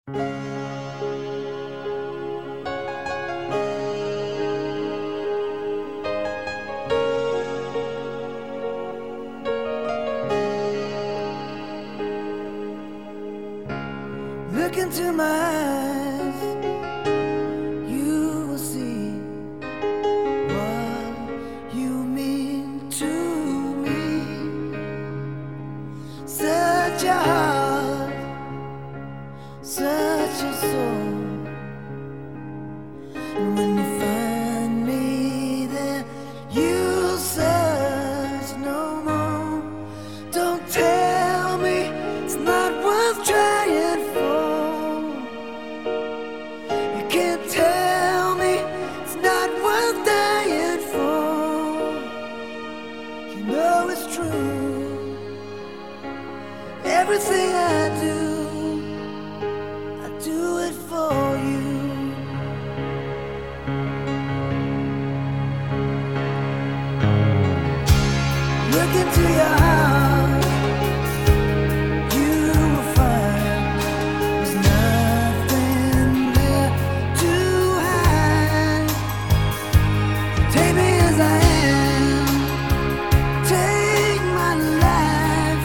Look into my eyes, you will see what you mean to me. Such a heart, such a soul. And when you find me there, you'll search no more. Don't tell me it's not worth trying for. You can't tell me it's not worth dying for. You know it's true. Everything I do it for you. Look into your heart, you will find there's nothing there to hide. Take me as I am, take my life.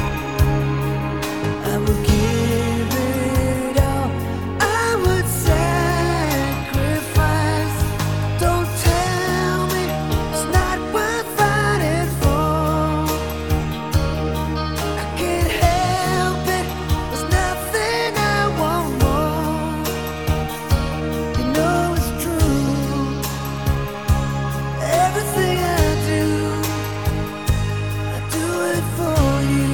I would give it all, I would sacrifice. Don't tell me it's not worth fighting for. I can't help it, there's nothing I want more. You know it's true. Everything I do it for you.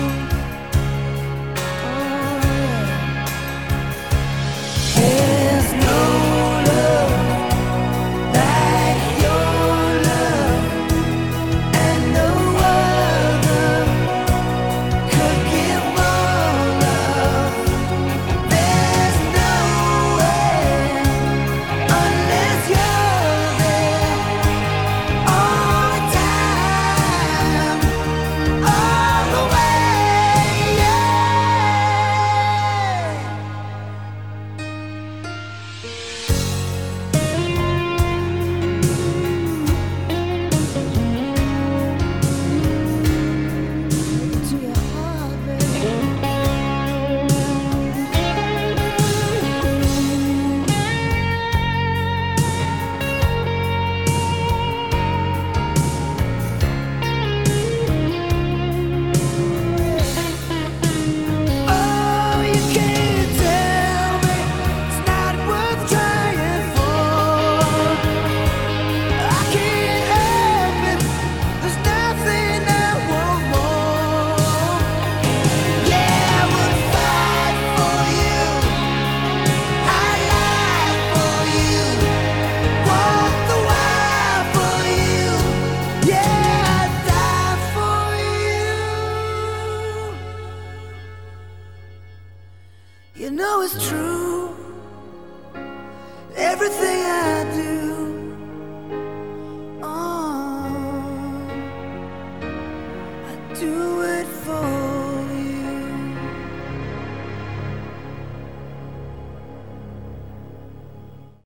There's no love like your love, and no other could give more love. There's no way unless you're there all the time, all the way. Yeah. To your heart, baby. Oh, you can't tell me it's not worth trying for. I can't help it, there's nothing I want more. Yeah, I would fight for you, I'd lie for you, walk the wire for you. Yeah, I'd die for you. You know it's true.